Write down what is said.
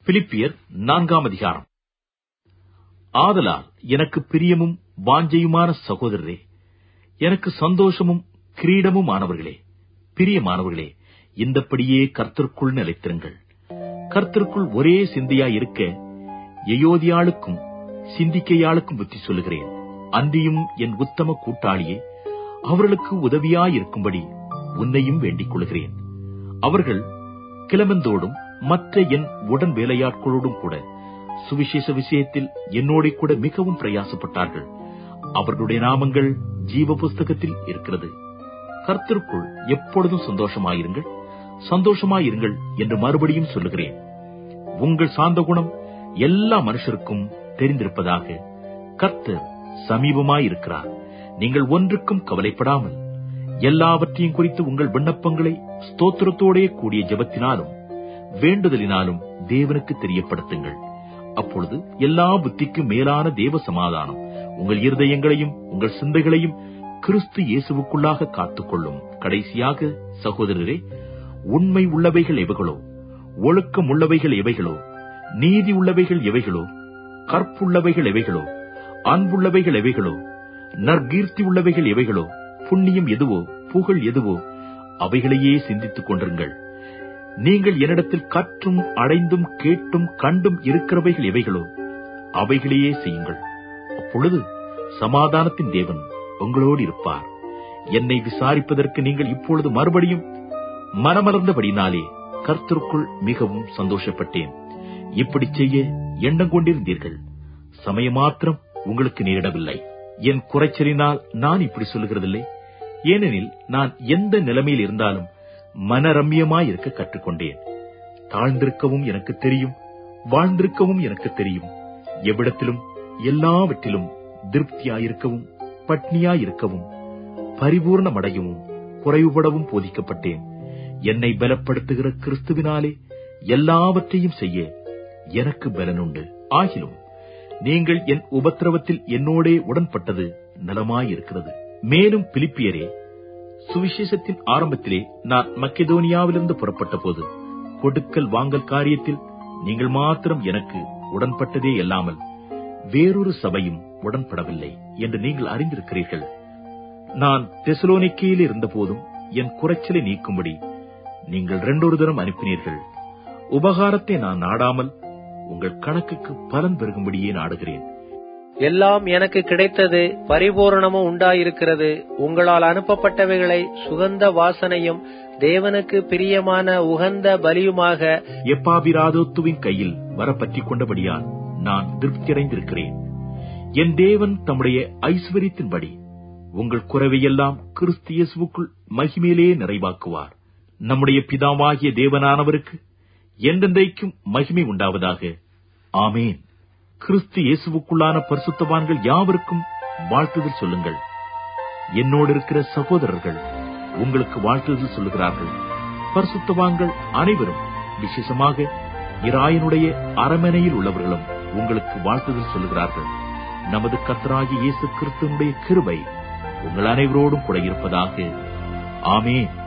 பிலிப்பியர் 4 அதிகாரம். ஆதலால் எனக்கு பிரியமும் வாஞ்சையுமான சகோதரரே, எனக்கு சந்தோஷமும் கிரீடமுமானவர்களே, பிரியமானவர்களே, இந்தப்படியே கர்த்தருக்குள் நிலைத்திருங்கள். கர்த்தருக்குள் ஒரே சிந்தையாயிருக்க எயோதியாளுக்கும் சிந்திக்கையாளுக்கும் புத்தி சொல்லுகிறேன். அன்றியும் என் உத்தம கூட்டாளியே, அவர்களுக்கு உதவியாயிருக்கும்படி உன்னையும் வேண்டிக் கொள்கிறேன். அவர்கள் கிளமெந்தோடும் மற்ற என் உடன் வேலையாட்களோடும் கூட சுவிசேஷ விஷயத்தில் என்னோட கூட மிகவும் பிரயாசப்பட்டார்கள். அவர்களுடைய நாமங்கள் ஜீவ புஸ்தகத்தில் இருக்கிறது. கர்த்தருக்குள் எப்பொழுதும் சந்தோஷமாயிருங்கள், சந்தோஷமாயிருங்கள் என்று மறுபடியும் சொல்லுகிறேன். உங்கள் சாந்த குணம் எல்லா மனுஷருக்கும் தெரிந்திருப்பதாக. கர்த்தர் சமீபமாயிருக்கிறார். நீங்கள் ஒன்றுக்கும் கவலைப்படாமல் எல்லாவற்றையும் குறித்து உங்கள் விண்ணப்பங்களை ஸ்தோத்திரத்தோடே கூடிய ஜெபத்தினாலும் வேண்டுதலினாலும் தேவனுக்கு தெரியப்படுத்துங்கள். அப்பொழுது எல்லா புத்திக்கும் மேலான தேவ சமாதானம் உங்கள் இருதயங்களையும் உங்கள் சிந்தைகளையும் கிறிஸ்து இயேசுவுக்குள்ளாக காத்துக்கொள்ளும். கடைசியாக சகோதரரே, உண்மை உள்ளவைகள் எவைகளோ, ஒழுக்கம் உள்ளவைகள் எவைகளோ, நீதி உள்ளவைகள் எவைகளோ, கற்புள்ளவைகள் எவைகளோ, அன்புள்ளவைகள் எவைகளோ, நற்கீர்த்தி உள்ளவைகள் எவைகளோ, புண்ணியம் எதுவோ, புகழ் எதுவோ, அவைகளையே சிந்தித்துக் கொண்டிருங்கள். நீங்கள் என்னிடத்தில் கற்றும் அடைந்தும் கேட்டும் கண்டும் இருக்கிறவைகள் எவைகளோ அவைகளையே செய்யுங்கள். அப்பொழுது சமாதானத்தின் தேவன் உங்களோடு இருப்பார். என்னை விசாரிப்பதற்கு நீங்கள் இப்பொழுது மறுபடியும் மனமலர்ந்தபடினாலே கர்த்தருக்குள் மிகவும் சந்தோஷப்பட்டேன். இப்படி செய்ய எண்ணம் கொண்டிருந்தீர்கள். சமயமாத்திரம் உங்களுக்கு நேரிடவில்லை. என் குறைச்சலினால் நான் இப்படி சொல்லுகிறதில்லை. ஏனெனில் நான் எந்த நிலைமையில் இருந்தாலும் மனரம்யமாயிருக்க கற்றுக்கொண்டேன். தாழ்ந்திருக்கவும் எனக்கு தெரியும், வாழ்ந்திருக்கவும் எனக்கு தெரியும். எவ்விடத்திலும் எல்லாவற்றிலும் திருப்தியாயிருக்கவும் பட்னியாயிருக்கவும் பரிபூர்ணமடையவும் குறைவுபடவும் போதிக்கப்பட்டேன். என்னை பலப்படுத்துகிற கிறிஸ்துவினாலே எல்லாவற்றையும் செய்ய எனக்கு பலனுண்டு. ஆகிலும் நீங்கள் என் உபத்திரவத்தில் என்னோடே உடன்பட்டது நலமாயிருக்கிறது. மேலும் பிலிப்பியரே, சுவிசேஷத்தின் ஆரம்பத்திலே நான் மக்கெதோனியாவிலிருந்து புறப்பட்ட போது கொடுக்கல் வாங்கல் காரியத்தில் நீங்கள் மாத்திரம் எனக்கு உடன்பட்டதே அல்லாமல் வேறொரு சபையும் உடன்படவில்லை என்று நீங்கள் அறிந்திருக்கிறீர்கள். நான் தெசலோனிக்கேயில் இருந்த போதும் என் குறைச்சலை நீக்கும்படி நீங்கள் 2 தரம் அனுப்பினீர்கள். உபகாரத்தை நான் நாடாமல் உங்கள் கணக்குக்கு பலன் பெருகும்படியே நாடுகிறேன். எல்லாம் எனக்கு கிடைத்தது, பரிபூரணமும் உண்டாயிருக்கிறது. உங்களால் அனுப்பப்பட்டவைகளை சுகந்த வாசனையும் தேவனுக்கு பிரியமான உகந்த பலியுமாக எப்பாபிராதோத்துவின் கையில் வர பற்றிக் கொண்டபடியால் நான் திருப்தியடைந்திருக்கிறேன். என் தேவன் தம்முடைய ஐஸ்வரியத்தின்படி உங்கள் குறைவையெல்லாம் கிறிஸ்து இயேசுவுக்குள் மகிமையிலே நிறைவாக்குவார். நம்முடைய பிதாவாகிய தேவனானவருக்கு என்றென்றைக்கும் மகிமை உண்டாவதாக. ஆமேன். கிறிஸ்து இயேசுவுக்குள்ளான பரிசுத்தவான்கள் யாவருக்கும் வாழ்த்துதல் சொல்லுங்கள். என்னோடு இருக்கிற சகோதரர்கள் உங்களுக்கு வாழ்த்துதல் சொல்லுகிறார்கள். பரிசுத்தவான்கள் அனைவரும், விசேஷமாக இராயனுடைய அரமனையில் உள்ளவர்களும் உங்களுக்கு வாழ்த்துதல் சொல்லுகிறார்கள். நமது கர்த்தராகிய இயேசு கிறிஸ்துவினுடைய கிருபை உங்கள் அனைவரோடும் கூட இருப்பதாக. ஆமேன்.